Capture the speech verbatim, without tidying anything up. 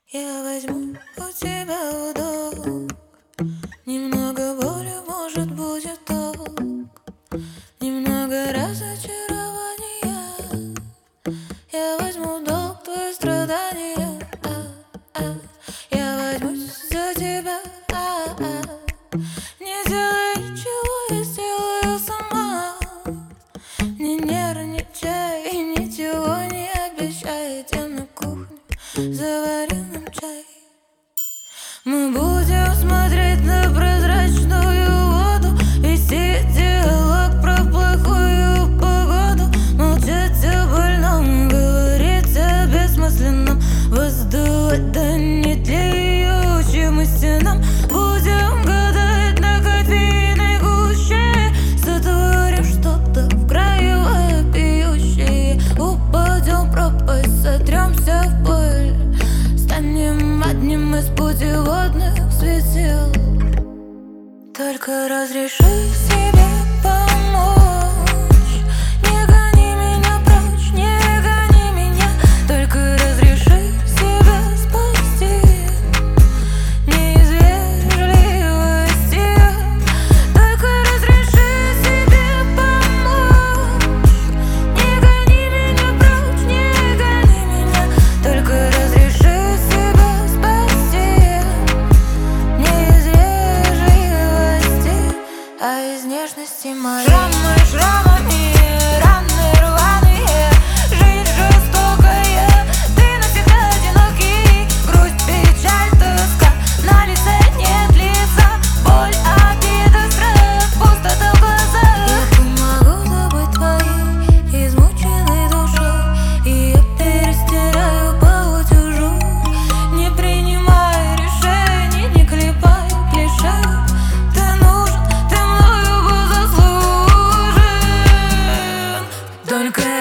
Я возьму у тебя удок. Немного боли, может, будет толк. Немного разочарования. Я возьму в долг твои страдания. а, а. Я возьмусь за тебя. а, а. Не делай ничего, я сделаю сама. Не нервничай и ничего не обещай. Идем на кухню, заварим нам чай. Мы будем смотреть на прозрачную воду, вести диалог про плохую погоду, молчать о больном, говорить о бессмысленном, воздувать до нетлеющим стенам. Будем гадать на кофейной гуще, сотворим что-то в краю вопиющее. Упадем в пропасть, сотремся в пыль, станем одним из путеводных светил. Только разреши себе помочь. Не гони меня прочь, не гони меня. Только разреши себя спасти. Не из вежливости. Только разреши себе помочь. Не гони меня прочь, не гони меня. Только разреши себя спасти. Не из вежливости, а из нежности моей. Шрамы шрамами, раны рваные, жизнь жестокая, ты навсегда одинокий. Грусть, печаль, тоска, на лице нет лица, боль, обида, страх, пустота в глазах. Я помогу забыть твоей измученной душой, и я перестираю по утюжу. Не принимай решений, не клепай клише. Ты нужен, ты мною был заслужен. Только